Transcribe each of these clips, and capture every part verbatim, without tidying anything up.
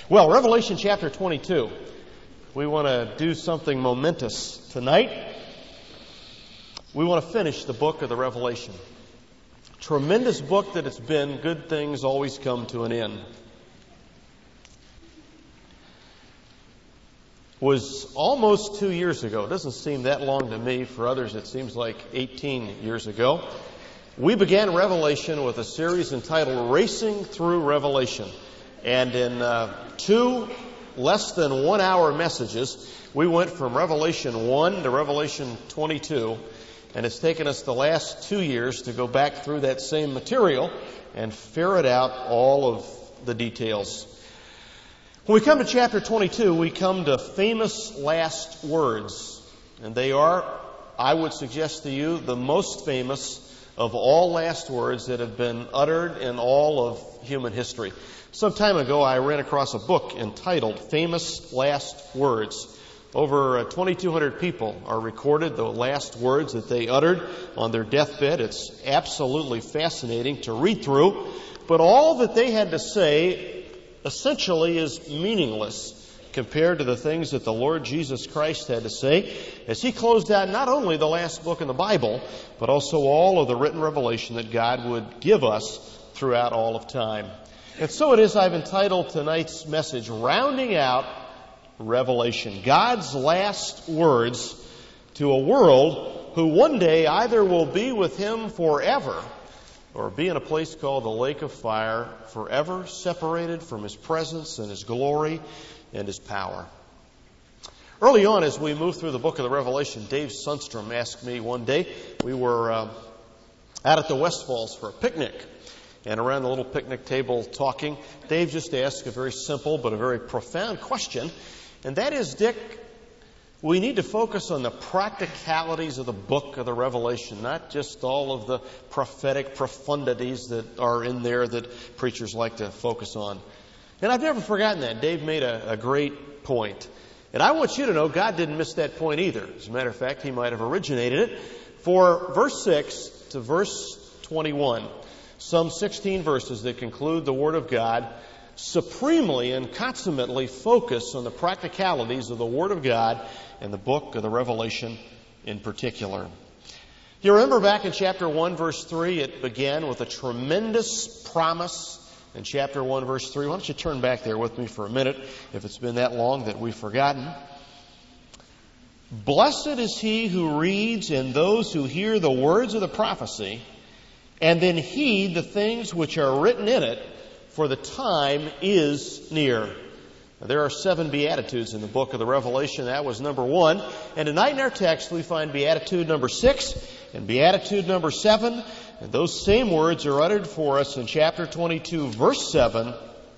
Well, Revelation chapter twenty-two. We want to do something momentous tonight. We want to finish the book of the Revelation. Tremendous book that it's been. Good things always come to an end. Was almost two years ago. It doesn't seem that long to me. For others, it seems like eighteen years ago. We began Revelation with a series entitled Racing Through Revelation. And in uh, two less than one hour messages, we went from Revelation one to Revelation twenty-two. And it's taken us the last two years to go back through that same material and ferret out all of the details. When we come to chapter twenty-two, we come to famous last words. And they are, I would suggest to you, the most famous of all last words that have been uttered in all of human history. Some time ago, I ran across a book entitled Famous Last Words. Over twenty-two hundred people are recorded, the last words that they uttered on their deathbed. It's absolutely fascinating to read through. But all that they had to say essentially is meaningless compared to the things that the Lord Jesus Christ had to say as He closed out not only the last book in the Bible, but also all of the written revelation that God would give us throughout all of time. And so it is I've entitled tonight's message, Rounding Out Revelation. God's last words to a world who one day either will be with Him forever or be in a place called the lake of fire, forever separated from His presence and His glory and His power. Early on, as we moved through the book of the Revelation, Dave Sundstrom asked me one day, we were uh, out at the Westfalls for a picnic. And around the little picnic table talking, Dave just asked a very simple but a very profound question. And that is, Dick, we need to focus on the practicalities of the book of the Revelation, not just all of the prophetic profundities that are in there that preachers like to focus on. And I've never forgotten that. Dave made a, a great point. And I want you to know God didn't miss that point either. As a matter of fact, He might have originated it. For verse six to verse twenty-one, some sixteen verses that conclude the Word of God, supremely and consummately focus on the practicalities of the Word of God and the book of the Revelation in particular. You remember back in chapter one, verse three, it began with a tremendous promise. In chapter one, verse three, why don't you turn back there with me for a minute, if it's been that long that we've forgotten. Blessed is he who reads and those who hear the words of the prophecy, and then heed the things which are written in it, for the time is near. Now, there are seven Beatitudes in the book of the Revelation. That was number one. And tonight in our text we find Beatitude number six and Beatitude number seven. And those same words are uttered for us in chapter twenty-two, verse seven.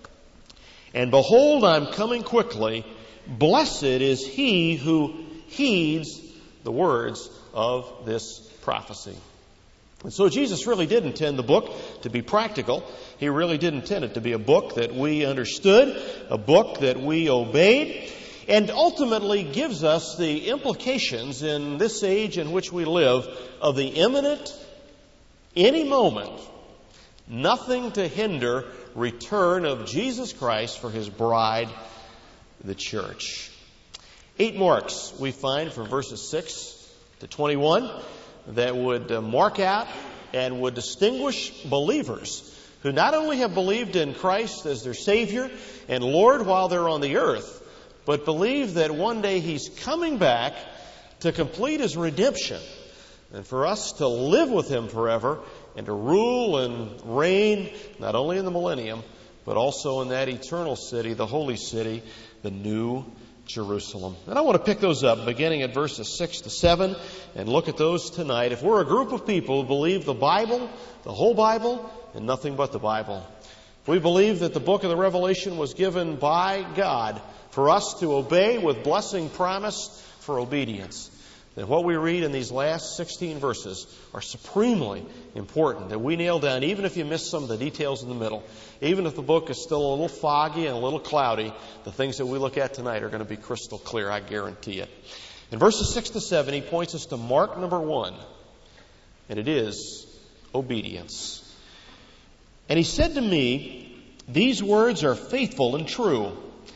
And behold, I'm coming quickly. Blessed is he who heeds the words of this prophecy. And so Jesus really did intend the book to be practical. He really did intend it to be a book that we understood, a book that we obeyed, and ultimately gives us the implications in this age in which we live of the imminent, any moment, nothing to hinder return of Jesus Christ for His bride, the church. Eight marks we find from verses six to twenty-one that would uh, mark out and would distinguish believers who not only have believed in Christ as their Savior and Lord while they're on the earth, but believe that one day He's coming back to complete His redemption and for us to live with Him forever and to rule and reign not only in the millennium, but also in that eternal city, the holy city, the New Jerusalem. And I want to pick those up beginning at verses six to seven and look at those tonight. If we're a group of people who believe the Bible, the whole Bible, and nothing but the Bible, if we believe that the book of the Revelation was given by God for us to obey with blessing promised for obedience, then what we read in these last sixteen verses are supremely important that we nail down, even if you miss some of the details in the middle. Even if the book is still a little foggy and a little cloudy, the things that we look at tonight are going to be crystal clear, I guarantee it. In verses six to seven, he points us to mark number one, and it is obedience. And he said to me, "These words are faithful and true.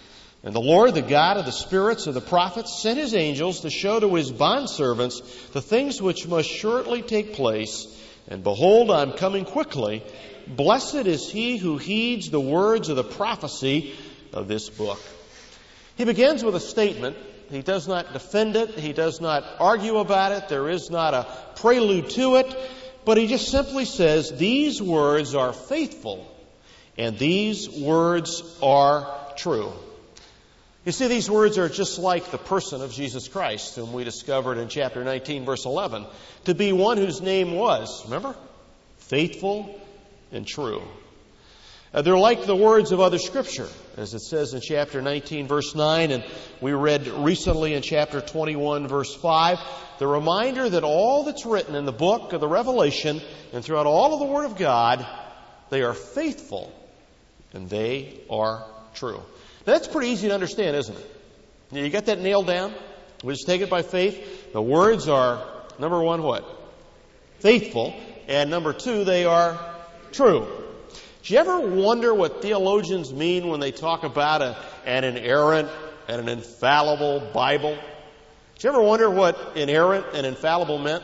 And the Lord, the God of the spirits of the prophets, sent his angels to show to his bondservants the things which must shortly take place. And behold, I am coming quickly. Blessed is he who heeds the words of the prophecy of this book. He begins with a statement. He does not defend it. He does not argue about it. There is not a prelude to it. But he just simply says, these words are faithful, and these words are true. You see, these words are just like the person of Jesus Christ, whom we discovered in chapter nineteen, verse eleven, to be one whose name was, remember, faithful and true. Uh, they're like the words of other Scripture, as it says in chapter nineteen, verse nine, and we read recently in chapter twenty-one, verse five, the reminder that all that's written in the book of the Revelation and throughout all of the Word of God, they are faithful and they are true. Now, that's pretty easy to understand, isn't it? You got that nailed down? We just take it by faith. The words are, number one, what? Faithful. And number two, they are true. Do you ever wonder what theologians mean when they talk about a, an inerrant and an infallible Bible? Do you ever wonder what inerrant and infallible meant?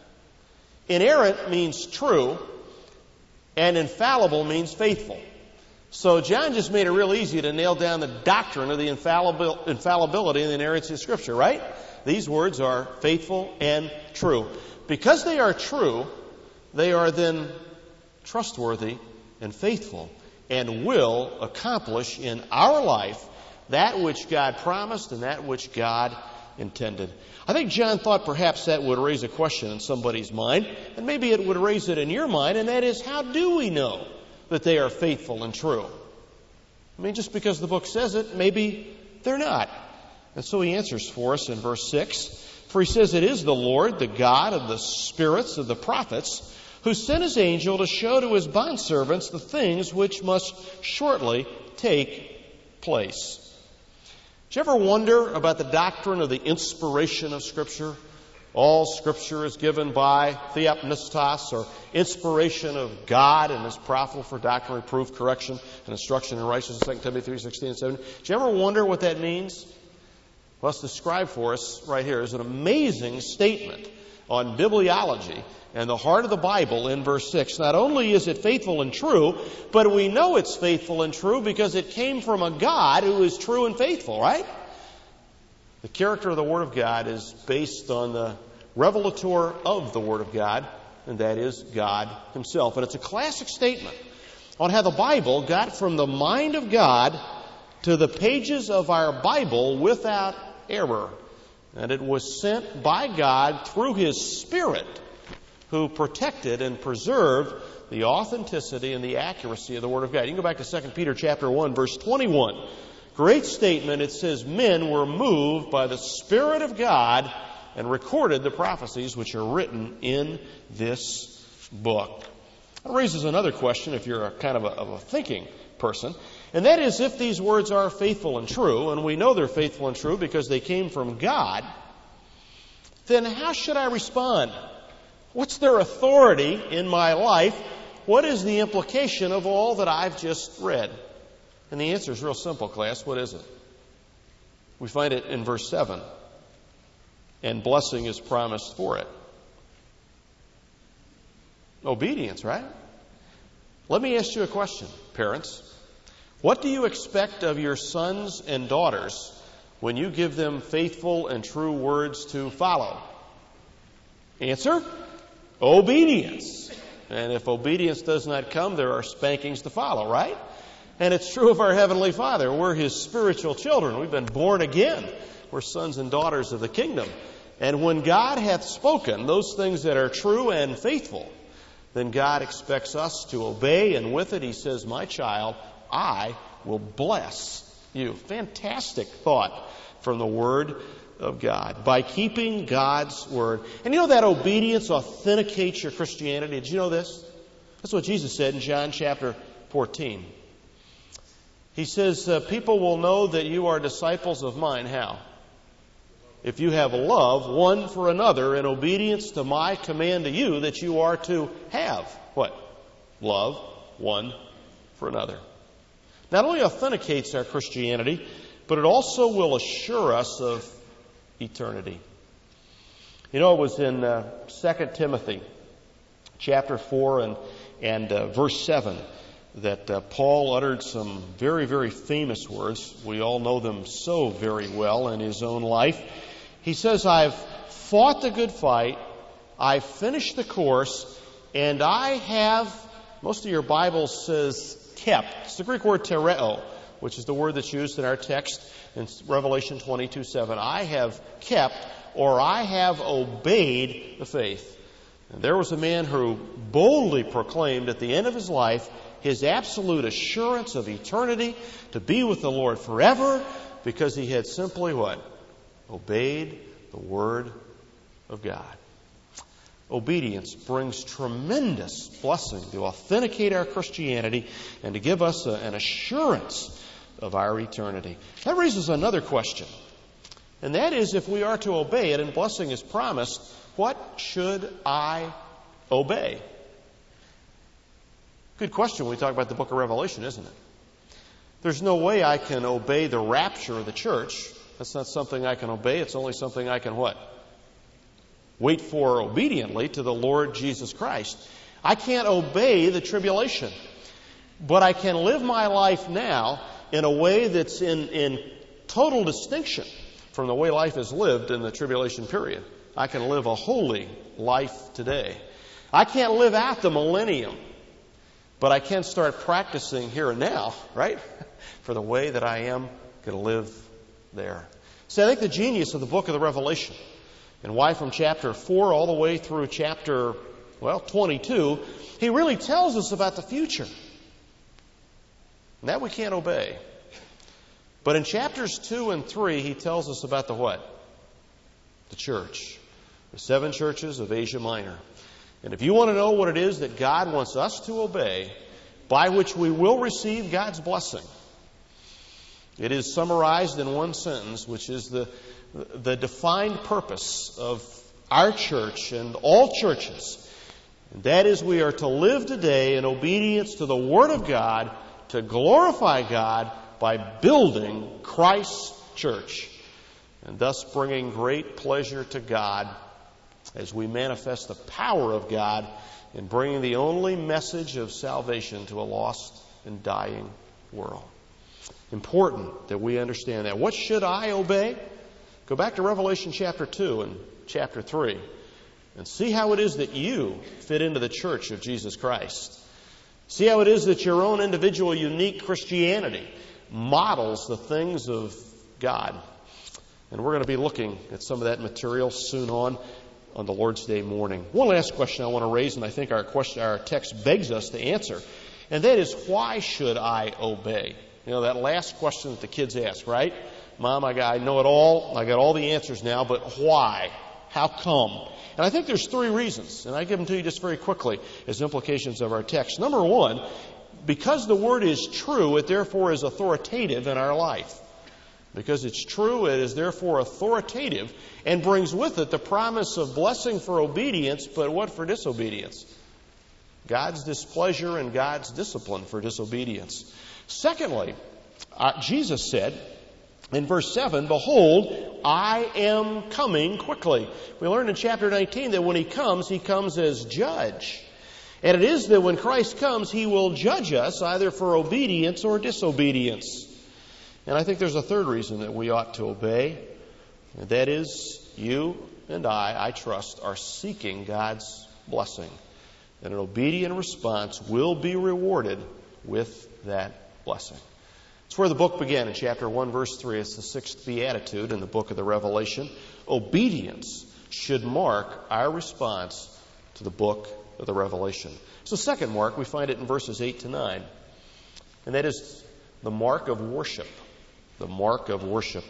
Inerrant means true, and infallible means faithful. So John just made it real easy to nail down the doctrine of the infallibil- infallibility and the inerrancy of Scripture, right? These words are faithful and true. Because they are true, they are then trustworthy and faithful and will accomplish in our life that which God promised and that which God intended. I think John thought perhaps that would raise a question in somebody's mind, and maybe it would raise it in your mind, and that is, how do we know that they are faithful and true? I mean, just because the book says it, maybe they're not. And so he answers for us in verse six. For he says, it is the Lord, the God of the spirits of the prophets, who sent his angel to show to his bondservants the things which must shortly take place. Did you ever wonder about the doctrine of the inspiration of Scripture? All Scripture is given by theopneustos, or inspiration of God, and is profitable for doctrine, reproof, correction, and instruction in righteousness, Second Timothy three sixteen and seventeen. Do you ever wonder what that means? Well, it's described for us right here as an amazing statement on bibliology and the heart of the Bible in verse six. Not only is it faithful and true, but we know it's faithful and true because it came from a God who is true and faithful, right? The character of the Word of God is based on the revelator of the Word of God, and that is God Himself. And it's a classic statement on how the Bible got from the mind of God to the pages of our Bible without error. And it was sent by God through His Spirit, who protected and preserved the authenticity and the accuracy of the Word of God. You can go back to Second Peter chapter one, verse twenty-one. Great statement. It says, men were moved by the Spirit of God and recorded the prophecies which are written in this book. That raises another question if you're a kind of a, of a thinking person. And that is, if these words are faithful and true, and we know they're faithful and true because they came from God, then how should I respond? What's their authority in my life? What is the implication of all that I've just read? And the answer is real simple, class. What is it? We find it in verse seven. And blessing is promised for it. Obedience, right? Let me ask you a question, parents. What do you expect of your sons and daughters when you give them faithful and true words to follow? Answer? Obedience. And if obedience does not come, there are spankings to follow, right? And it's true of our Heavenly Father. We're His spiritual children. We've been born again. We're sons and daughters of the kingdom. And when God hath spoken those things that are true and faithful, then God expects us to obey. And with it, He says, my child, I will bless you. Fantastic thought from the Word of God. By keeping God's Word. And you know that obedience authenticates your Christianity. Did you know this? That's what Jesus said in John chapter fourteen. He says, uh, people will know that you are disciples of mine. How? If you have love one for another in obedience to my command to you that you are to have what? Love one for another. Not only authenticates our Christianity, but it also will assure us of eternity. You know, it was in uh, Second Timothy chapter four and, and uh, verse seven that uh, Paul uttered some very, very famous words. We all know them so very well in his own life. He says, I've fought the good fight, I've finished the course, and I have, most of your Bible says kept. It's the Greek word tereo, which is the word that's used in our text in Revelation twenty-two seven. I have kept, or I have obeyed the faith. And there was a man who boldly proclaimed at the end of his life his absolute assurance of eternity to be with the Lord forever because he had simply what? Obeyed the Word of God. Obedience brings tremendous blessing to authenticate our Christianity and to give us a, an assurance of our eternity. That raises another question. And that is, if we are to obey it and blessing is promised, what should I obey? Good question when we talk about the book of Revelation, isn't it? There's no way I can obey the rapture of the church. That's not something I can obey. It's only something I can what? Wait for obediently to the Lord Jesus Christ. I can't obey the tribulation. But I can live my life now in a way that's in, in total distinction from the way life is lived in the tribulation period. I can live a holy life today. I can't live out the millennium, but I can start practicing here and now, right? For the way that I am going to live there. See, I think the genius of the book of the Revelation and why from chapter four all the way through chapter, well, twenty-two, he really tells us about the future. And that we can't obey. But in chapters two and three, he tells us about the what? The church. The seven churches of Asia Minor. And if you want to know what it is that God wants us to obey, by which we will receive God's blessing, it is summarized in one sentence, which is the, the defined purpose of our church and all churches. And that is, we are to live today in obedience to the Word of God to glorify God by building Christ's church and thus bringing great pleasure to God as we manifest the power of God in bringing the only message of salvation to a lost and dying world. Important that we understand that. What should I obey? Go back to Revelation chapter two and chapter three and see how it is that you fit into the church of Jesus Christ. See how it is that your own individual unique Christianity models the things of God. And we're going to be looking at some of that material soon on, on the Lord's Day morning. One last question I want to raise, and I think our question, our text begs us to answer, and that is, why should I obey? You know, that last question that the kids ask, right? Mom, I, got, I know it all. I got all the answers now, but why? How come? And I think there's three reasons, and I give them to you just very quickly as implications of our text. Number one, because the Word is true, it therefore is authoritative in our life. Because it's true, it is therefore authoritative and brings with it the promise of blessing for obedience, but what for disobedience? God's displeasure and God's discipline for disobedience. Secondly, uh, Jesus said in verse seven, behold, I am coming quickly. We learned in chapter nineteen that when He comes, He comes as judge. And it is that when Christ comes, He will judge us either for obedience or disobedience. And I think there's a third reason that we ought to obey. And that is, you and I, I trust, are seeking God's blessing. And an obedient response will be rewarded with that blessing. It's where the book began in chapter one, verse three. It's the sixth beatitude in the book of the Revelation. Obedience should mark our response to the book of the Revelation. So the second mark, we find it in verses eight to nine. And that is the mark of worship. The mark of worship.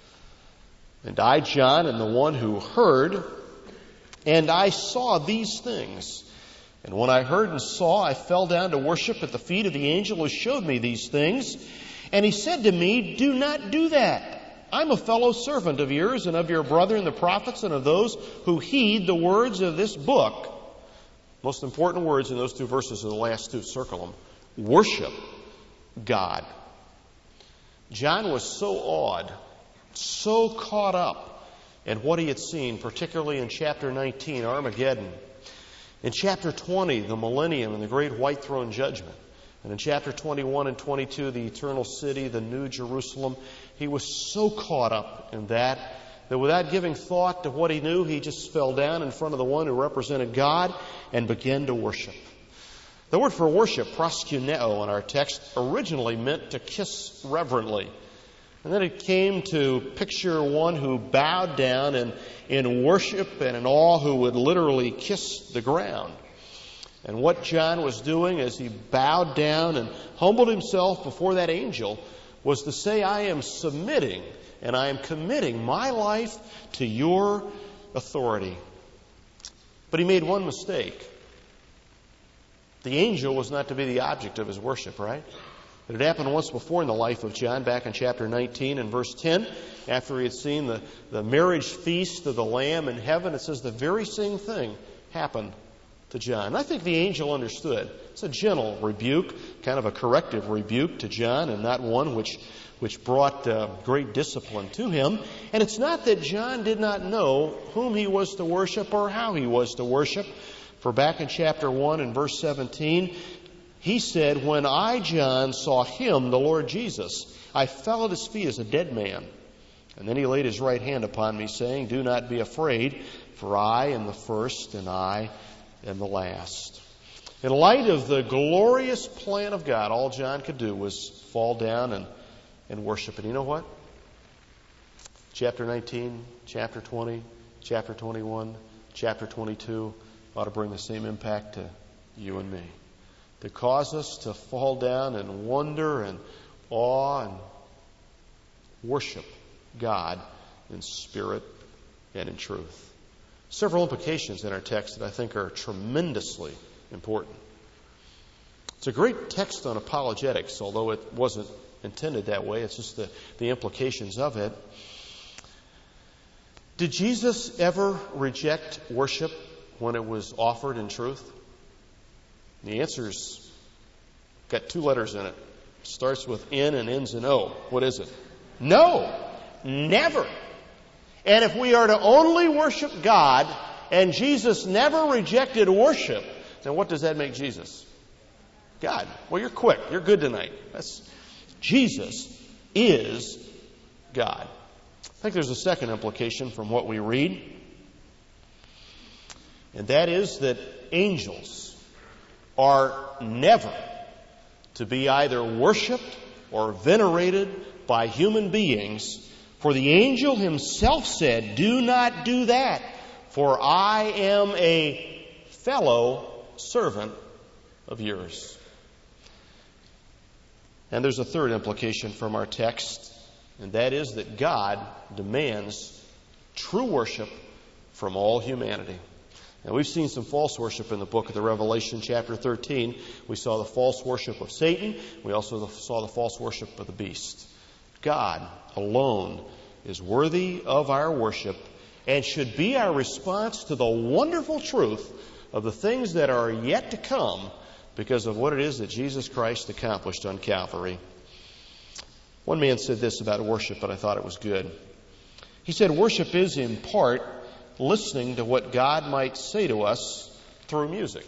And I, John, am the one who heard, and I saw these things. And when I heard and saw, I fell down to worship at the feet of the angel who showed me these things. And he said to me, do not do that. I'm a fellow servant of yours and of your brethren the prophets and of those who heed the words of this book. Most important words in those two verses are the last two. Circle them. Worship God. John was so awed, so caught up in what he had seen, particularly in chapter nineteen, Armageddon. In chapter twenty, the millennium and the great white throne judgment. And in chapter twenty-one and twenty-two, the eternal city, the new Jerusalem. He was so caught up in that that without giving thought to what he knew, he just fell down in front of the one who represented God and began to worship. The word for worship, proskuneo, in our text originally meant to kiss reverently. And then it came to picture one who bowed down in, in worship and in awe, who would literally kiss the ground. And what John was doing as he bowed down and humbled himself before that angel was to say, I am submitting and I am committing my life to your authority. But he made one mistake. The angel was not to be the object of his worship, right? It had happened once before in the life of John, back in chapter nineteen and verse ten. After he had seen the, the marriage feast of the Lamb in heaven, it says the very same thing happened to John. And I think the angel understood. It's a gentle rebuke, kind of a corrective rebuke to John, and not one which which brought uh, great discipline to him. And it's not that John did not know whom he was to worship or how he was to worship. For back in chapter one and verse seventeen, he said, when I, John, saw him, the Lord Jesus, I fell at his feet as a dead man. And then he laid his right hand upon me, saying, do not be afraid, for I am the first and I am the last. In light of the glorious plan of God, all John could do was fall down and, and worship. And you know what? Chapter nineteen, chapter twenty, chapter twenty-one, chapter twenty-two ought to bring the same impact to you and me. To cause us to fall down and wonder and awe and worship God in spirit and in truth. Several implications in our text that I think are tremendously important. It's a great text on apologetics, although it wasn't intended that way. It's just the, the implications of it. Did Jesus ever reject worship when it was offered in truth? The answer's got two letters in it. It starts with N and ends in O. What is it? No. Never. And if we are to only worship God, and Jesus never rejected worship, then what does that make Jesus? God. Well, you're quick. You're good tonight. That's Jesus is God. I think there's a second implication from what we read. And that is that angels are never to be either worshipped or venerated by human beings. For the angel himself said, do not do that, for I am a fellow servant of yours. And there's a third implication from our text, and that is that God demands true worship from all humanity. Now, we've seen some false worship in the book of the Revelation, chapter thirteen. We saw the false worship of Satan. We also saw the false worship of the beast. God alone is worthy of our worship and should be our response to the wonderful truth of the things that are yet to come because of what it is that Jesus Christ accomplished on Calvary. One man said this about worship, but I thought it was good. He said, worship is in part listening to what God might say to us through music.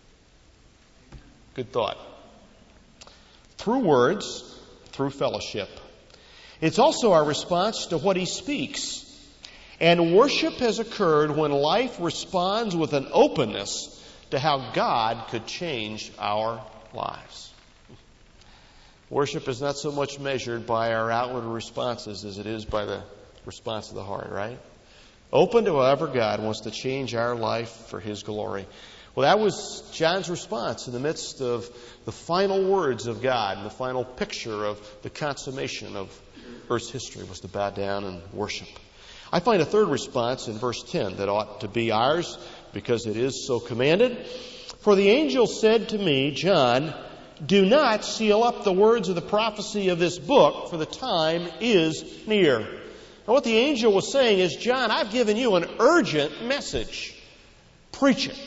Good thought. Through words, through fellowship. It's also our response to what He speaks. And worship has occurred when life responds with an openness to how God could change our lives. Worship is not so much measured by our outward responses as it is by the response of the heart, right? Open to however God wants to change our life for His glory. Well, that was John's response in the midst of the final words of God and the final picture of the consummation of Earth's history was to bow down and worship. I find a third response in verse ten that ought to be ours because it is so commanded. For the angel said to me, John, do not seal up the words of the prophecy of this book, for the time is near. And what the angel was saying is, John, I've given you an urgent message. Preach it.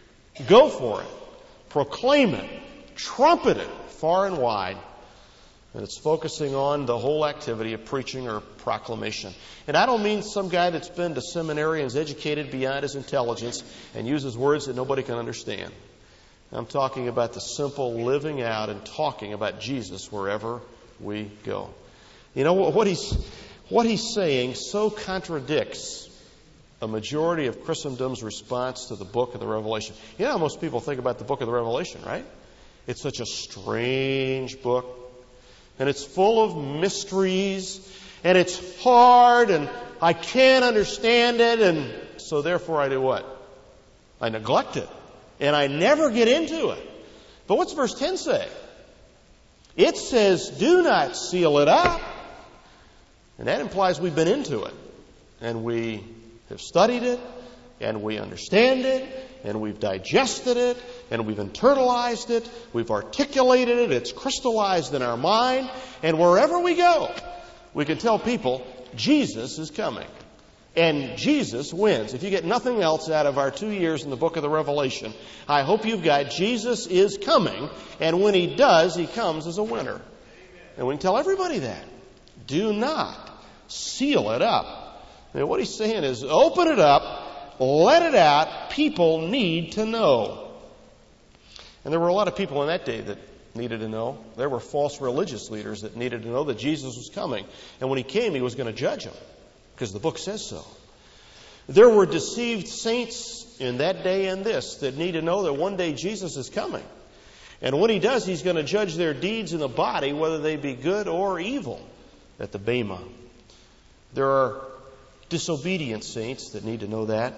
Go for it. Proclaim it. Trumpet it far and wide. And it's focusing on the whole activity of preaching or proclamation. And I don't mean some guy that's been to seminary and is educated beyond his intelligence and uses words that nobody can understand. I'm talking about the simple living out and talking about Jesus wherever we go. You know, what he's, what he's saying so contradicts a majority of Christendom's response to the book of the Revelation. You know how most people think about the book of the Revelation, right? It's such a strange book. And it's full of mysteries, and it's hard, and I can't understand it, and so therefore I do what? I neglect it, and I never get into it. But what's verse ten say? It says, do not seal it up. And that implies we've been into it, and we have studied it, and we understand it, and we've digested it, and we've internalized it, we've articulated it, it's crystallized in our mind, and wherever we go, we can tell people, Jesus is coming. And Jesus wins. If you get nothing else out of our two years in the book of the Revelation, I hope you've got Jesus is coming, and when He does, He comes as a winner. And we can tell everybody that. Do not seal it up. And what He's saying is, open it up, let it out. People need to know. And there were a lot of people in that day that needed to know. There were false religious leaders that needed to know that Jesus was coming. And when He came, He was going to judge them, because the book says so. There were deceived saints in that day and this that need to know that one day Jesus is coming. And when He does, He's going to judge their deeds in the body, whether they be good or evil, at the Bema. There are disobedient saints that need to know that.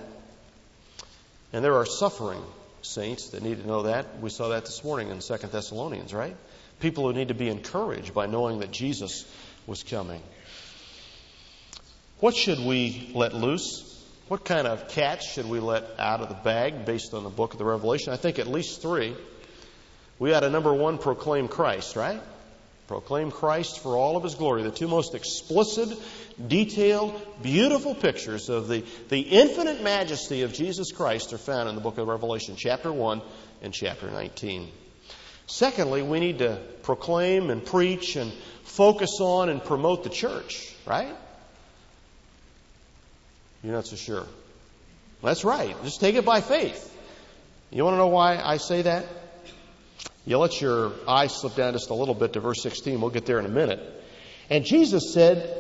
And there are suffering saints that need to know that. We saw that this morning in Second Thessalonians, right? People who need to be encouraged by knowing that Jesus was coming. What should we let loose? What kind of cats should we let out of the bag based on the book of the Revelation? I think at least three. We ought to, number one, proclaim Christ, right? Proclaim Christ for all of His glory. The two most explicit, detailed, beautiful pictures of the, the infinite majesty of Jesus Christ are found in the book of Revelation, chapter one and chapter nineteen. Secondly, we need to proclaim and preach and focus on and promote the church, right? You're not so sure. That's right. Just take it by faith. You want to know why I say that? You let your eye slip down just a little bit to verse sixteen. We'll get there in a minute. And Jesus said,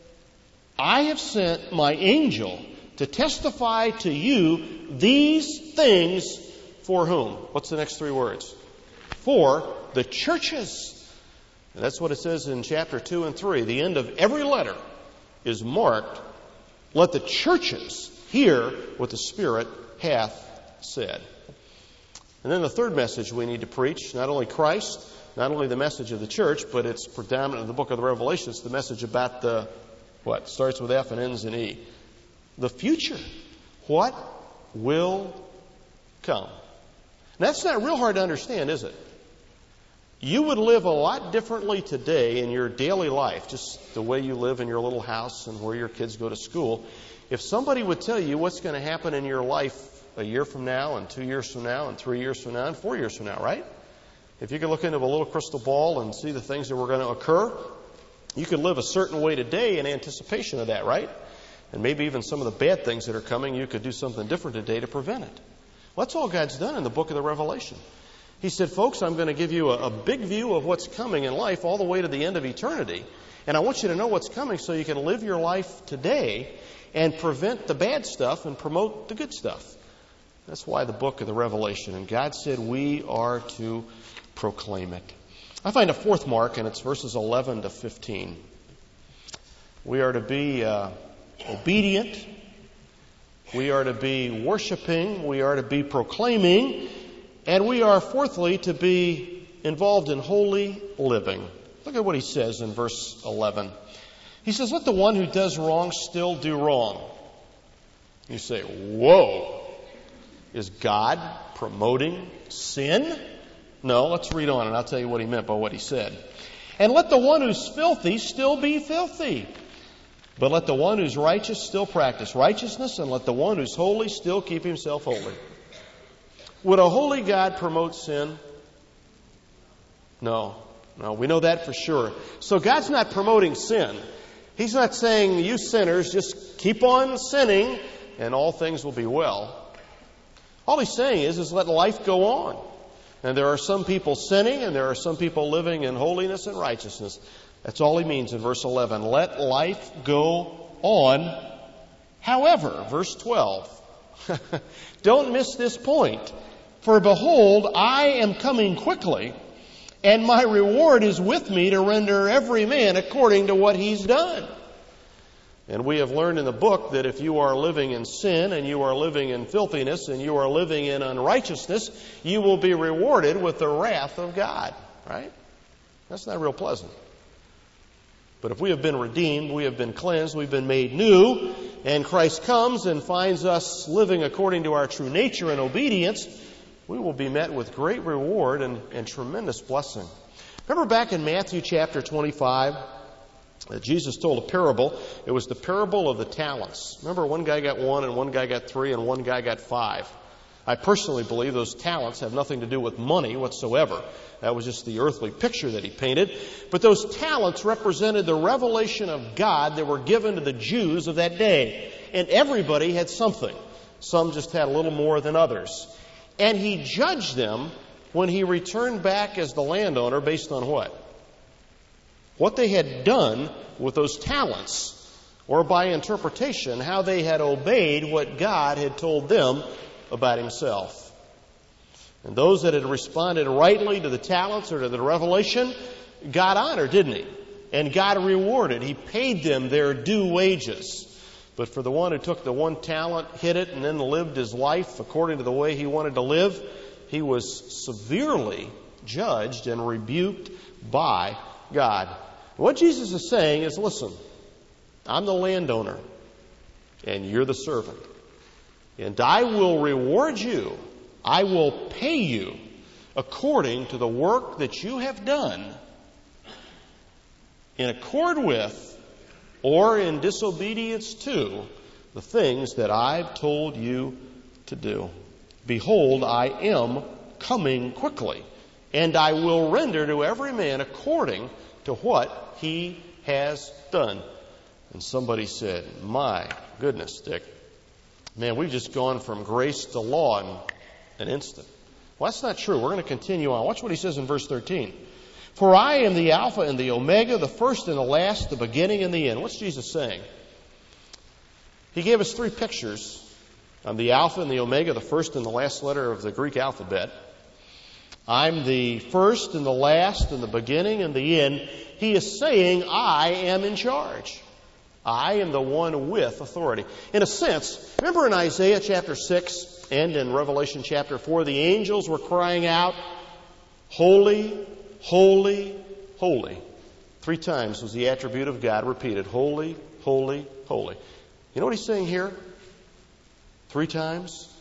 I have sent my angel to testify to you these things for whom? What's the next three words? For the churches. And that's what it says in chapter two and three. The end of every letter is marked, let the churches hear what the Spirit hath said. And then the third message we need to preach, not only Christ, not only the message of the church, but it's predominant in the book of the Revelation. It's the message about the, what? Starts with F and ends in E. The future. What will come? Now, that's not real hard to understand, is it? You would live a lot differently today in your daily life, just the way you live in your little house and where your kids go to school, if somebody would tell you what's going to happen in your life a year from now, and two years from now, and three years from now, and four years from now, right? If you could look into a little crystal ball and see the things that were going to occur, you could live a certain way today in anticipation of that, right? And maybe even some of the bad things that are coming, you could do something different today to prevent it. Well, that's all God's done in the book of the Revelation. He said, folks, I'm going to give you a, a big view of what's coming in life all the way to the end of eternity. And I want you to know what's coming so you can live your life today and prevent the bad stuff and promote the good stuff. That's why the book of the Revelation. And God said we are to proclaim it. I find a fourth mark, and it's verses eleven to fifteen. We are to be uh, obedient. We are to be worshiping. We are to be proclaiming. And we are, fourthly, to be involved in holy living. Look at what he says in verse eleven. He says, let the one who does wrong still do wrong. You say, whoa. Is God promoting sin? No, let's read on and I'll tell you what he meant by what he said. And let the one who's filthy still be filthy. But let the one who's righteous still practice righteousness, and let the one who's holy still keep himself holy. Would a holy God promote sin? No. No, we know that for sure. So God's not promoting sin. He's not saying, you sinners, just keep on sinning and all things will be well. All He's saying is, is let life go on. And there are some people sinning and there are some people living in holiness and righteousness. That's all He means in verse eleven. Let life go on. However, verse twelve. Don't miss this point. For behold, I am coming quickly, and my reward is with me to render every man according to what he's done. And we have learned in the book that if you are living in sin and you are living in filthiness and you are living in unrighteousness, you will be rewarded with the wrath of God. Right? That's not real pleasant. But if we have been redeemed, we have been cleansed, we've been made new, and Christ comes and finds us living according to our true nature and obedience, we will be met with great reward and, and tremendous blessing. Remember back in Matthew chapter twenty-five, uh, Jesus told a parable. It was the parable of the talents. Remember, one guy got one and one guy got three and one guy got five. I personally believe those talents have nothing to do with money whatsoever. That was just the earthly picture that he painted. But those talents represented the revelation of God that were given to the Jews of that day. And everybody had something. Some just had a little more than others. And he judged them when he returned back as the landowner based on what? What they had done with those talents, or by interpretation, how they had obeyed what God had told them about Himself. And those that had responded rightly to the talents or to the revelation, God honored, didn't He? And God rewarded. He paid them their due wages. But for the one who took the one talent, hid it, and then lived his life according to the way he wanted to live, he was severely judged and rebuked by God. What Jesus is saying is, listen, I'm the landowner, and you're the servant. And I will reward you. I will pay you according to the work that you have done in accord with or in disobedience to the things that I've told you to do. Behold, I am coming quickly, and I will render to every man according to what he has done. And somebody said, my goodness, Dick, man, we've just gone from grace to law in an instant. Well, that's not true. We're going to continue on. Watch what he says in verse thirteen. For I am the Alpha and the Omega, the first and the last, the beginning and the end. What's Jesus saying? He gave us three pictures. I'm the Alpha and the Omega, the first and the last letter of the Greek alphabet. I'm the first and the last and the beginning and the end. He is saying, I am in charge. I am the one with authority. In a sense, remember in Isaiah chapter six and in Revelation chapter four, the angels were crying out, holy, holy, holy. Three times was the attribute of God repeated. Holy, holy, holy. You know what he's saying here? Three times.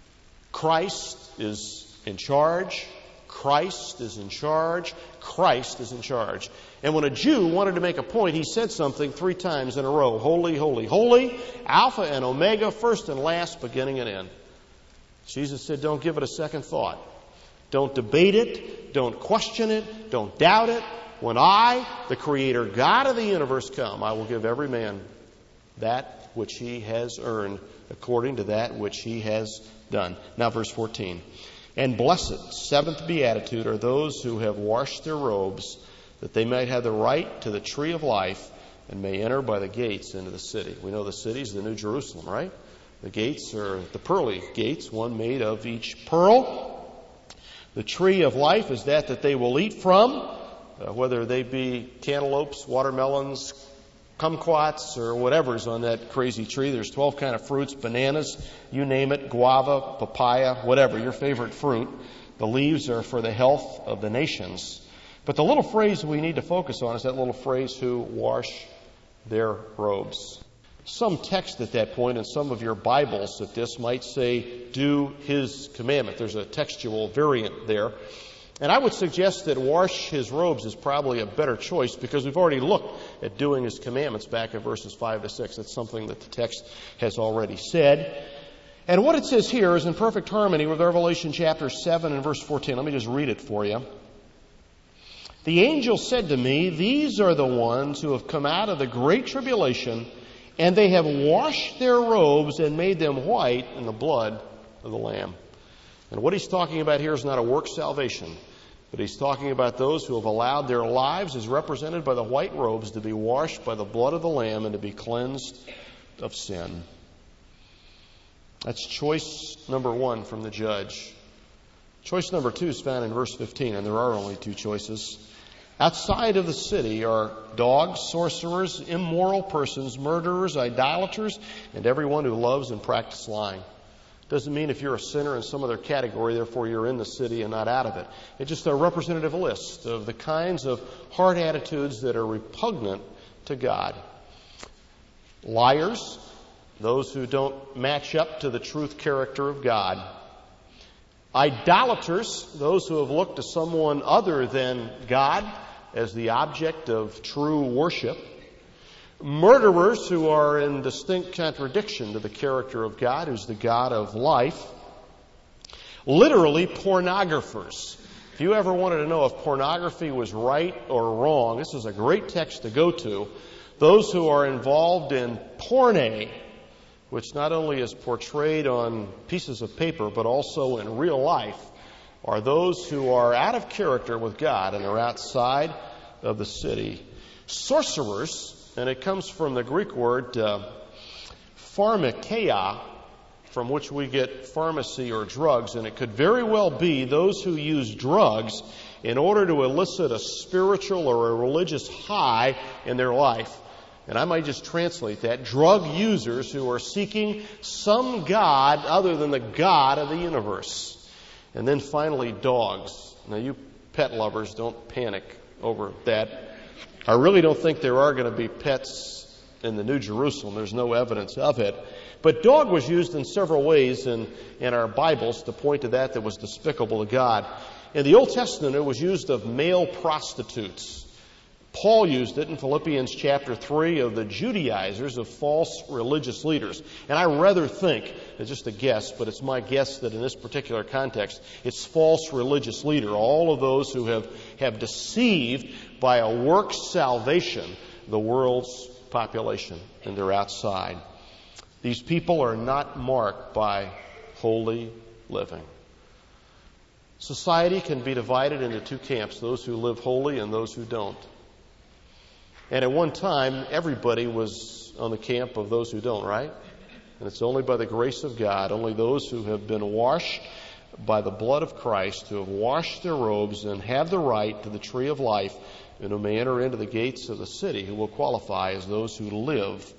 Christ is in charge. Christ is in charge. Christ is in charge. And when a Jew wanted to make a point, he said something three times in a row. Holy, holy, holy. Alpha and Omega, first and last, beginning and end. Jesus said, don't give it a second thought. Don't debate it. Don't question it. Don't doubt it. When I, the Creator God of the universe, come, I will give every man that which he has earned according to that which he has done. Now verse fourteen. And blessed, seventh beatitude, are those who have washed their robes, that they might have the right to the tree of life and may enter by the gates into the city. We know the city is the New Jerusalem, right? The gates are the pearly gates, one made of each pearl. The tree of life is that that they will eat from, uh, whether they be cantaloupes, watermelons, kumquats, or whatever's on that crazy tree. There's twelve kind of fruits, bananas, you name it, guava, papaya, whatever, your favorite fruit. The leaves are for the health of the nations. But the little phrase we need to focus on is that little phrase, who wash their robes. Some text at that point in some of your Bibles at this might say, do his commandment. There's a textual variant there. And I would suggest that wash his robes is probably a better choice because we've already looked at doing his commandments back in verses five to six. That's something that the text has already said. And what it says here is in perfect harmony with Revelation chapter seven and verse fourteen. Let me just read it for you. The angel said to me, "These are the ones who have come out of the great tribulation, and they have washed their robes and made them white in the blood of the Lamb." And what he's talking about here is not a work salvation, but he's talking about those who have allowed their lives, as represented by the white robes, to be washed by the blood of the Lamb and to be cleansed of sin. That's choice number one from the judge. Choice number two is found in verse fifteen, and there are only two choices. Outside of the city are dogs, sorcerers, immoral persons, murderers, idolaters, and everyone who loves and practices lying. Doesn't mean if you're a sinner in some other category, therefore you're in the city and not out of it. It's just a representative list of the kinds of heart attitudes that are repugnant to God. Liars, those who don't match up to the truth character of God. Idolaters, those who have looked to someone other than God as the object of true worship. Murderers, who are in distinct contradiction to the character of God, who's the God of life. Literally, pornographers. If you ever wanted to know if pornography was right or wrong, this is a great text to go to. Those who are involved in porne, which not only is portrayed on pieces of paper, but also in real life, are those who are out of character with God and are outside of the city. Sorcerers, and it comes from the Greek word uh, pharmakeia, from which we get pharmacy or drugs, and it could very well be those who use drugs in order to elicit a spiritual or a religious high in their life. And I might just translate that, drug users who are seeking some God other than the God of the universe. And then finally, dogs. Now, you pet lovers, don't panic over that. I really don't think there are going to be pets in the New Jerusalem. There's no evidence of it. But dog was used in several ways in, in our Bibles to point to that that was despicable to God. In the Old Testament, it was used of male prostitutes. Paul used it in Philippians chapter three of the Judaizers, of false religious leaders. And I rather think, it's just a guess, but it's my guess that in this particular context, it's false religious leader. All of those who have, have deceived by a works salvation the world's population, and they're outside. These people are not marked by holy living. Society can be divided into two camps, those who live holy and those who don't. And at one time, everybody was on the camp of those who don't, right? And it's only by the grace of God, only those who have been washed by the blood of Christ, who have washed their robes and have the right to the tree of life, and who may enter into the gates of the city, who will qualify as those who live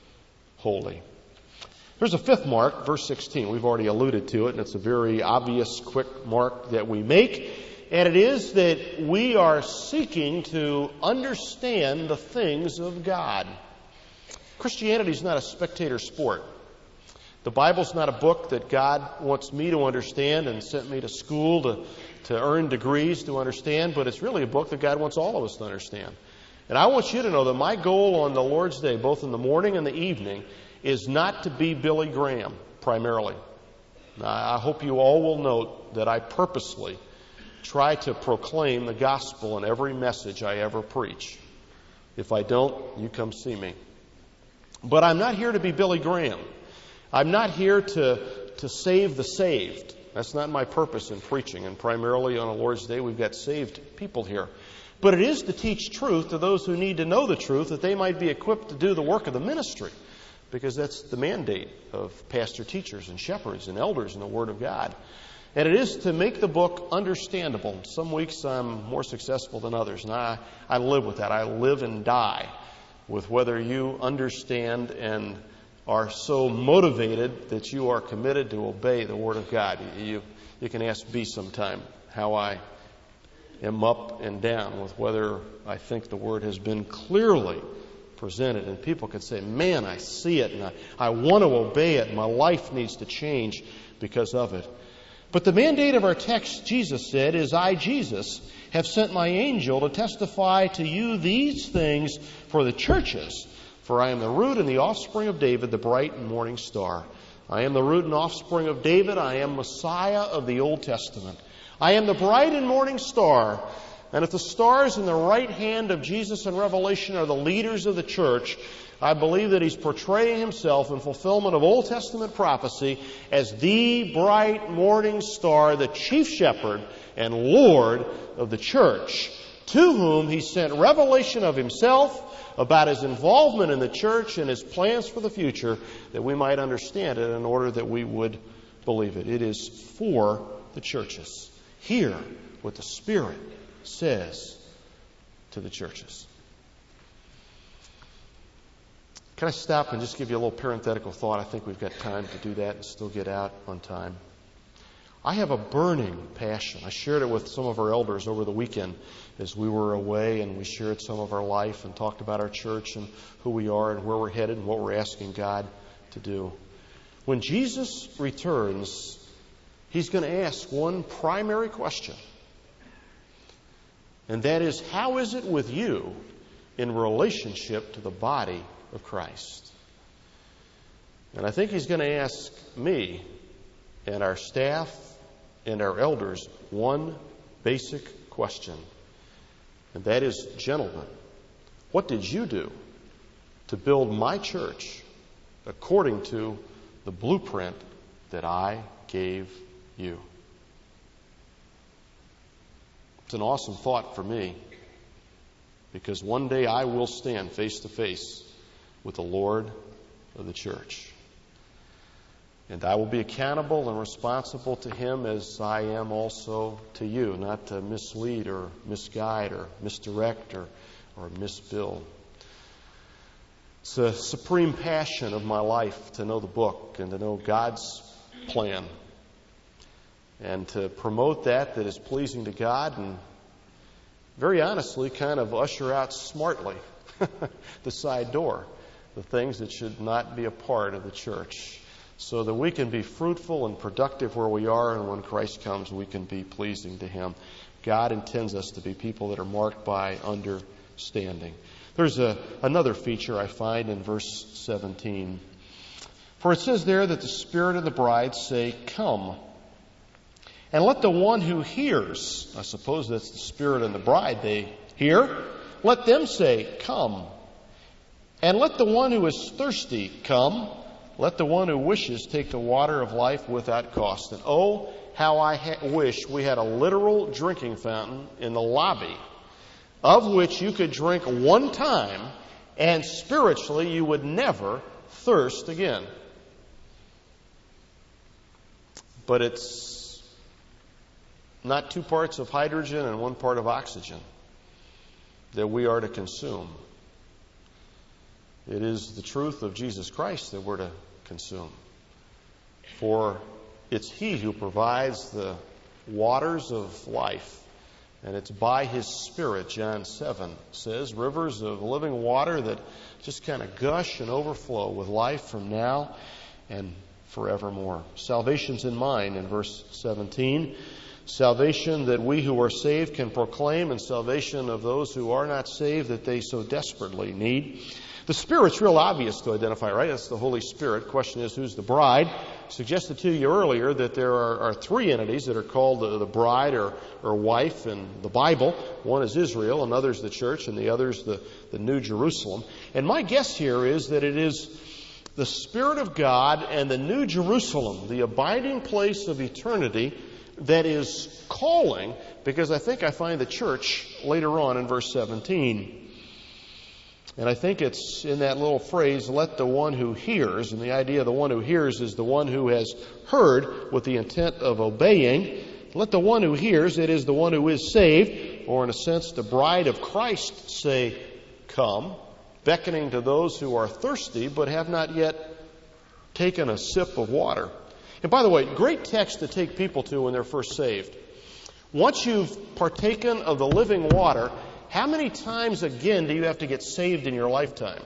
holy. There's a fifth mark, verse sixteen. We've already alluded to it, and it's a very obvious, quick mark that we make. And it is that we are seeking to understand the things of God. Christianity is not a spectator sport. The Bible's not a book that God wants me to understand and sent me to school to, to earn degrees to understand, but it's really a book that God wants all of us to understand. And I want you to know that my goal on the Lord's Day, both in the morning and the evening, is not to be Billy Graham, primarily. Now, I hope you all will note that I purposely try to proclaim the gospel in every message I ever preach. If I don't, you come see me. But I'm not here to be Billy Graham. I'm not here to, to save the saved. That's not my purpose in preaching. And primarily on a Lord's Day, we've got saved people here. But it is to teach truth to those who need to know the truth, that they might be equipped to do the work of the ministry. Because that's the mandate of pastor teachers and shepherds and elders in the Word of God. And it is to make the book understandable. Some weeks I'm more successful than others, and I, I live with that. I live and die with whether you understand and are so motivated that you are committed to obey the Word of God. You, you can ask B sometime how I am up and down with whether I think the Word has been clearly presented. And people could say, man, I see it, and I, I want to obey it. My life needs to change because of it. But the mandate of our text, Jesus said, is, I, Jesus, have sent my angel to testify to you these things for the churches. For I am the root and the offspring of David, the bright and morning star. I am the root and offspring of David. I am Messiah of the Old Testament. I am the bright and morning star. And if the stars in the right hand of Jesus in Revelation are the leaders of the church, I believe that He's portraying Himself in fulfillment of Old Testament prophecy as the bright morning star, the chief shepherd and Lord of the church, to whom He sent revelation of Himself, about His involvement in the church and His plans for the future, that we might understand it in order that we would believe it. It is for the churches. Hear what the Spirit says to the churches. Can I stop and just give you a little parenthetical thought? I think we've got time to do that and still get out on time. I have a burning passion. I shared it with some of our elders over the weekend as we were away, and we shared some of our life and talked about our church and who we are and where we're headed and what we're asking God to do. When Jesus returns, He's going to ask one primary question. And that is, how is it with you in relationship to the body of Christ? And I think He's going to ask me and our staff and our elders one basic question. And that is, gentlemen, what did you do to build my church according to the blueprint that I gave you? It's an awesome thought for me, because one day I will stand face to face with the Lord of the church. And I will be accountable and responsible to Him as I am also to you, not to mislead or misguide or misdirect or, or misbuild. It's a supreme passion of my life to know the book and to know God's plan and to promote that that is pleasing to God and, very honestly, kind of usher out smartly the side door, the things that should not be a part of the church, so that we can be fruitful and productive where we are, and when Christ comes, we can be pleasing to Him. God intends us to be people that are marked by understanding. There's a, another feature I find in verse seventeen. For it says there that the Spirit and the bride say, "Come." And let the one who hears, I suppose that's the Spirit and the bride, they hear, let them say, "Come." And let the one who is thirsty come. Let the one who wishes take the water of life without cost. And oh, how I ha- wish we had a literal drinking fountain in the lobby, of which you could drink one time, and spiritually you would never thirst again. But it's not two parts of hydrogen and one part of oxygen that we are to consume. It is the truth of Jesus Christ that we're to consume. For it's He who provides the waters of life. And it's by His Spirit, John seven says, rivers of living water that just kind of gush and overflow with life from now and forevermore. Salvation's in mind in verse seventeen. Salvation that we who are saved can proclaim, and salvation of those who are not saved that they so desperately need. The Spirit's real obvious to identify, right? That's the Holy Spirit. Question is, who's the bride? I suggested to you earlier that there are, are three entities that are called the, the bride or, or wife in the Bible. One is Israel, another is the church, and the other is the, the New Jerusalem. And my guess here is that it is the Spirit of God and the New Jerusalem, the abiding place of eternity, that is calling, because I think I find the church later on in verse seventeen. And I think it's in that little phrase, let the one who hears, and the idea of the one who hears is the one who has heard with the intent of obeying. Let the one who hears, it is the one who is saved, or in a sense the bride of Christ, say, "Come," beckoning to those who are thirsty but have not yet taken a sip of water. And by the way, great text to take people to when they're first saved. Once you've partaken of the living water, how many times again do you have to get saved in your lifetime?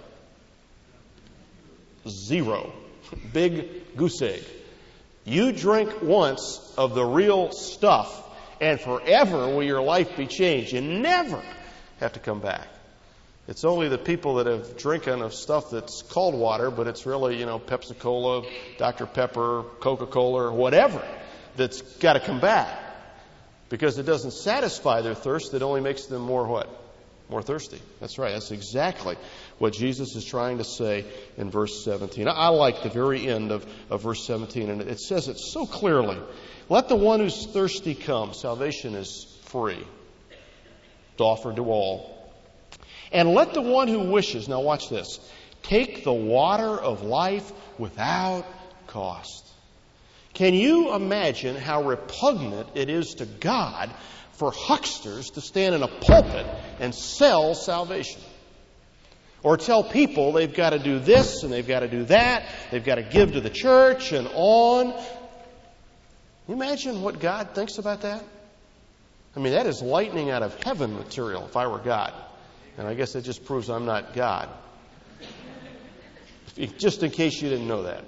Zero. Big goose egg. You drink once of the real stuff, and forever will your life be changed. You never have to come back. It's only the people that have drinking of stuff that's called water, but it's really, you know, Pepsi-Cola, Doctor Pepper, Coca-Cola, or whatever, that's got to come back. Because it doesn't satisfy their thirst, it only makes them more what? More thirsty. That's right. That's exactly what Jesus is trying to say in verse seventeen. I like the very end of, of verse seventeen, and it says it so clearly. Let the one who's thirsty come. Salvation is free. It's offered to all. And let the one who wishes, now watch this, take the water of life without cost. Can you imagine how repugnant it is to God for hucksters to stand in a pulpit and sell salvation? Or tell people they've got to do this and they've got to do that, they've got to give to the church and on. Can you imagine what God thinks about that? I mean, that is lightning out of heaven material if I were God. And I guess that just proves I'm not God. Just in case you didn't know that.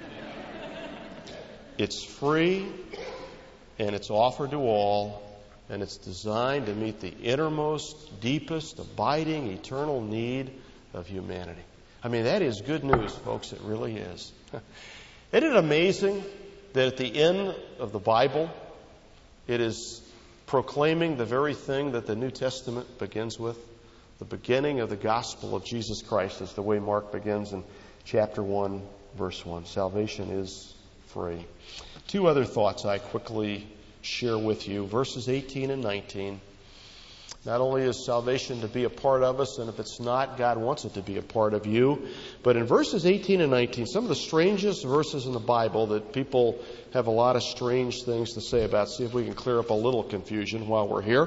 It's free, and it's offered to all, and it's designed to meet the innermost, deepest, abiding, eternal need of humanity. I mean, that is good news, folks. It really is. Isn't it amazing that at the end of the Bible, it is proclaiming the very thing that the New Testament begins with? The beginning of the gospel of Jesus Christ is the way Mark begins in chapter one, verse one. Salvation is free. Two other thoughts I quickly share with you. Verses eighteen and nineteen. Not only is salvation to be a part of us, and if it's not, God wants it to be a part of you. But in verses eighteen and nineteen, some of the strangest verses in the Bible that people have a lot of strange things to say about. See if we can clear up a little confusion while we're here.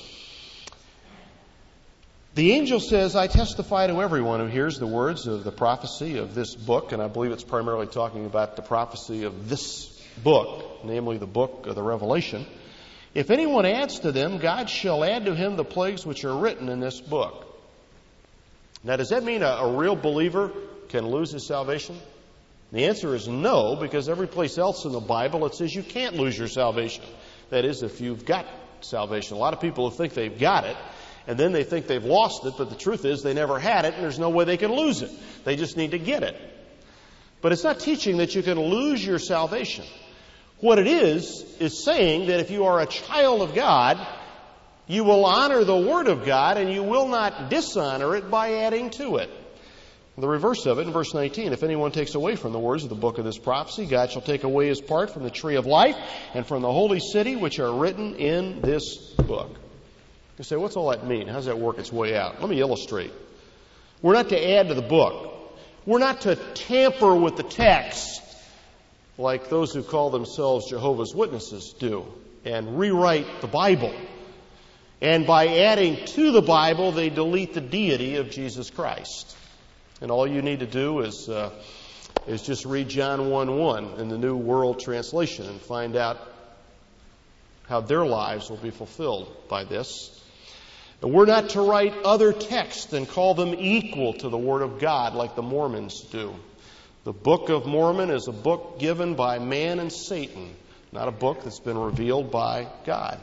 The angel says, I testify to everyone who hears the words of the prophecy of this book, and I believe it's primarily talking about the prophecy of this book, namely the book of the Revelation. If anyone adds to them, God shall add to him the plagues which are written in this book. Now, does that mean a, a real believer can lose his salvation? The answer is no, because every place else in the Bible it says you can't lose your salvation. That is, if you've got salvation. A lot of people who think they've got it, and then they think they've lost it, but the truth is they never had it, and there's no way they can lose it. They just need to get it. But it's not teaching that you can lose your salvation. What it is, is saying that if you are a child of God, you will honor the Word of God, and you will not dishonor it by adding to it. The reverse of it in verse nineteen, if anyone takes away from the words of the book of this prophecy, God shall take away his part from the tree of life and from the holy city which are written in this book. You say, what's all that mean? How does that work its way out? Let me illustrate. We're not to add to the book. We're not to tamper with the text like those who call themselves Jehovah's Witnesses do and rewrite the Bible. And by adding to the Bible, they delete the deity of Jesus Christ. And all you need to do is uh, is just read John one one in the New World Translation and find out how their lives will be fulfilled by this. And we're not to write other texts and call them equal to the Word of God like the Mormons do. The Book of Mormon is a book given by man and Satan, not a book that's been revealed by God.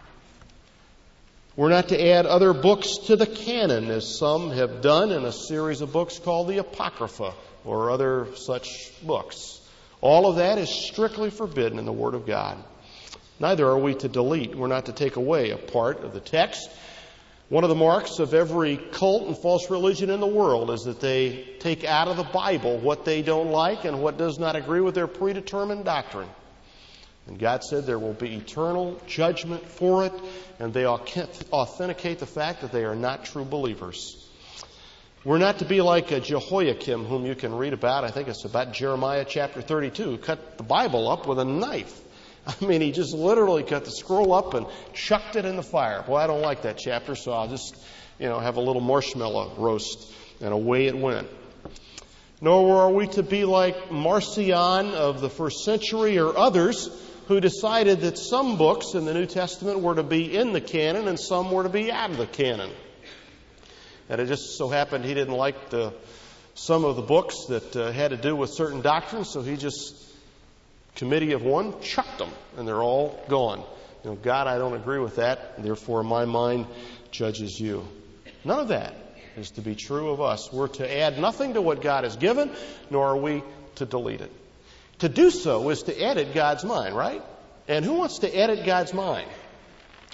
We're not to add other books to the canon, as some have done in a series of books called the Apocrypha or other such books. All of that is strictly forbidden in the Word of God. Neither are we to delete. We're not to take away a part of the text. One of the marks of every cult and false religion in the world is that they take out of the Bible what they don't like and what does not agree with their predetermined doctrine. And God said there will be eternal judgment for it, and they authenticate the fact that they are not true believers. We're not to be like a Jehoiakim, whom you can read about. I think it's about Jeremiah chapter thirty-two, who cut the Bible up with a knife. I mean, he just literally cut the scroll up and chucked it in the fire. Well, I don't like that chapter, so I'll just, you know, have a little marshmallow roast, and away it went. Nor are we to be like Marcion of the first century or others who decided that some books in the New Testament were to be in the canon and some were to be out of the canon. And it just so happened he didn't like the, some of the books that uh, had to do with certain doctrines, so he just, committee of one, chucked them, and they're all gone. You know, God, I don't agree with that, therefore my mind judges you. None of that is to be true of us. We're to add nothing to what God has given, nor are we to delete it. To do so is to edit God's mind, right? And who wants to edit God's mind?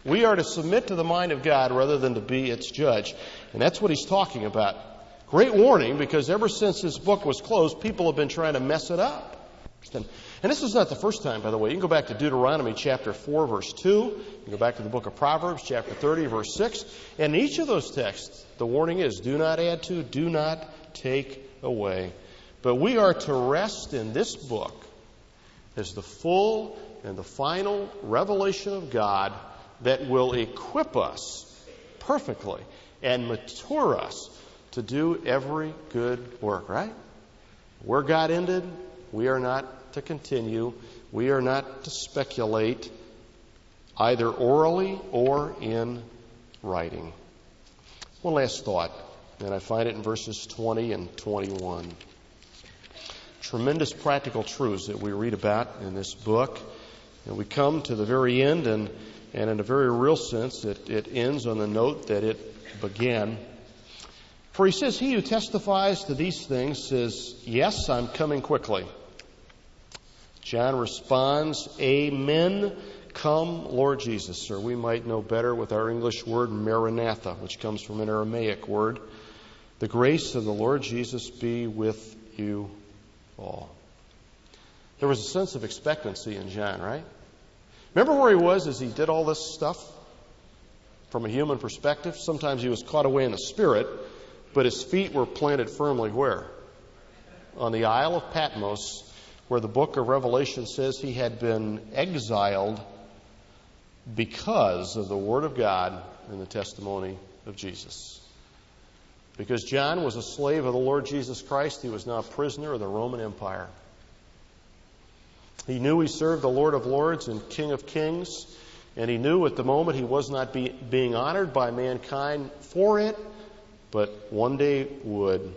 We are to submit to the mind of God rather than to be its judge. And that's what he's talking about. Great warning, because ever since this book was closed, people have been trying to mess it up. And this is not the first time, by the way. You can go back to Deuteronomy chapter four, verse two. You can go back to the book of Proverbs, chapter thirty, verse six. And in each of those texts, the warning is, do not add to, do not take away. But we are to rest in this book as the full and the final revelation of God that will equip us perfectly and mature us to do every good work, right? Where God ended, we are not to continue. We are not to speculate either orally or in writing. One last thought, and I find it in verses twenty and twenty-one. Tremendous practical truths that we read about in this book. And we come to the very end, and, and in a very real sense, it, it ends on the note that it began. For he says, he who testifies to these things says, yes, I'm coming quickly. John responds, amen, come, Lord Jesus. Or we might know better with our English word, Maranatha, which comes from an Aramaic word. The grace of the Lord Jesus be with you all. There was a sense of expectancy in John, right? Remember where he was as he did all this stuff? From a human perspective, sometimes he was caught away in the spirit, but his feet were planted firmly where? On the Isle of Patmos, where the book of Revelation says he had been exiled because of the Word of God and the testimony of Jesus. Because John was a slave of the Lord Jesus Christ, he was now a prisoner of the Roman Empire. He knew he served the Lord of Lords and King of Kings, and he knew at the moment he was not be, being honored by mankind for it, but one day would.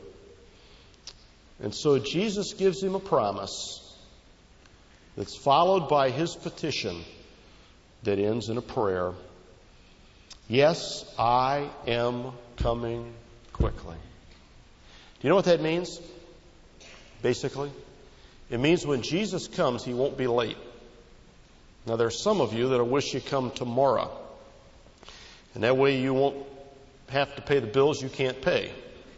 And so Jesus gives him a promise that's followed by his petition that ends in a prayer. Yes, I am coming quickly. Do you know what that means? Basically, it means when Jesus comes, he won't be late. Now, there's some of you that wish he'd come tomorrow. And that way you won't have to pay the bills you can't pay.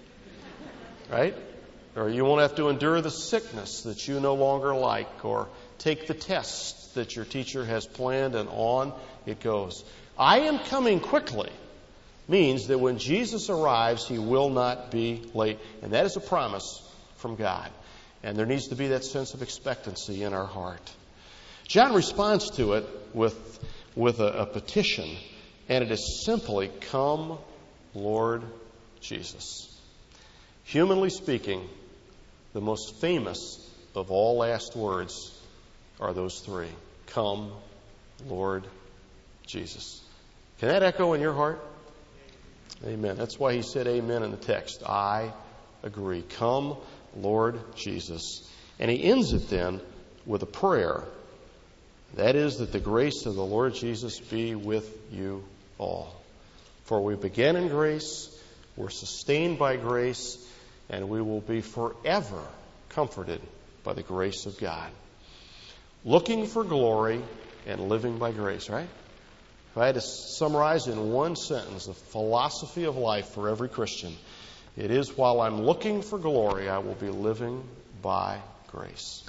Right? Or you won't have to endure the sickness that you no longer like, or take the test that your teacher has planned, and on it goes. I am coming quickly means that when Jesus arrives, he will not be late. And that is a promise from God. And there needs to be that sense of expectancy in our heart. John responds to it with, with a, a petition, and it is simply, come, Lord Jesus. Humanly speaking, the most famous of all last words are those three. Come, Lord Jesus. Can that echo in your heart? Amen. That's why he said amen in the text. I agree. Come, Lord Jesus. And he ends it then with a prayer. That is, that the grace of the Lord Jesus be with you all. For we began in grace, we're sustained by grace, and we will be forever comforted by the grace of God. Looking for glory and living by grace, right? If I had to summarize in one sentence the philosophy of life for every Christian, it is, while I'm looking for glory, I will be living by grace.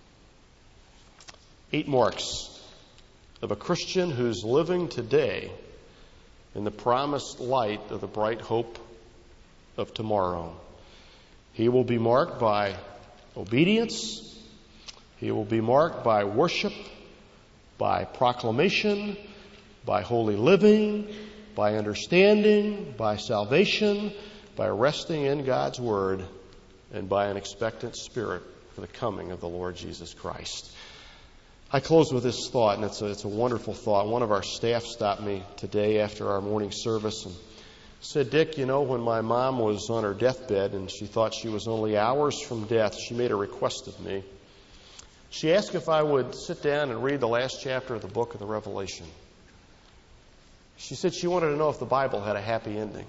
Eight marks of a Christian who's living today in the promised light of the bright hope of tomorrow. He will be marked by obedience. He will be marked by worship, by proclamation, by holy living, by understanding, by salvation, by resting in God's Word, and by an expectant spirit for the coming of the Lord Jesus Christ. I close with this thought, and it's a, it's a wonderful thought. One of our staff stopped me today after our morning service and said, Dick, you know, when my mom was on her deathbed and she thought she was only hours from death, she made a request of me. She asked if I would sit down and read the last chapter of the book of the Revelation. She said she wanted to know if the Bible had a happy ending.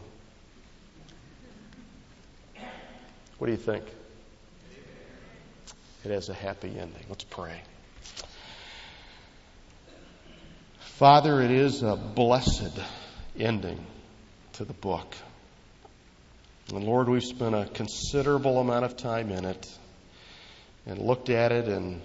What do you think? It has a happy ending. Let's pray. Father, it is a blessed ending to the book. And Lord, we've spent a considerable amount of time in it and looked at it in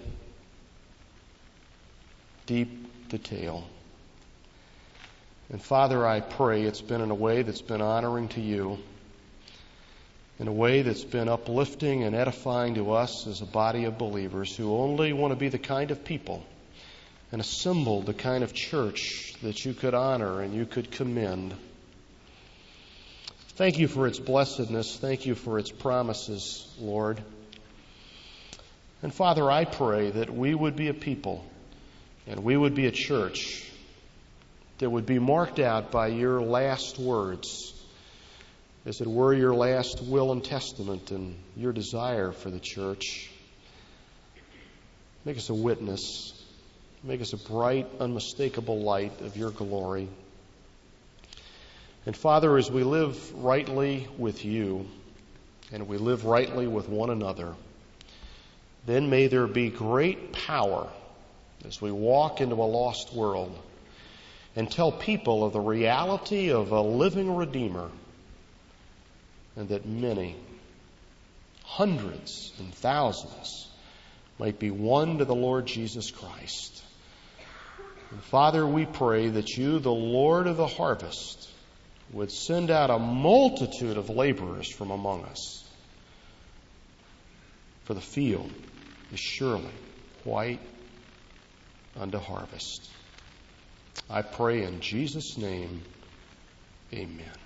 deep detail. And Father, I pray it's been in a way that's been honoring to you, in a way that's been uplifting and edifying to us as a body of believers who only want to be the kind of people and assemble the kind of church that you could honor and you could commend. Thank you for its blessedness. Thank you for its promises, Lord. And Father, I pray that we would be a people and we would be a church that would be marked out by your last words, as it were your last will and testament and your desire for the church. Make us a witness. Make us a bright, unmistakable light of your glory. And Father, as we live rightly with you and we live rightly with one another, then may there be great power as we walk into a lost world and tell people of the reality of a living Redeemer, and that many, hundreds and thousands, might be won to the Lord Jesus Christ. And Father, we pray that you, the Lord of the harvest, would send out a multitude of laborers from among us. For the field is surely white unto harvest. I pray in Jesus' name, amen.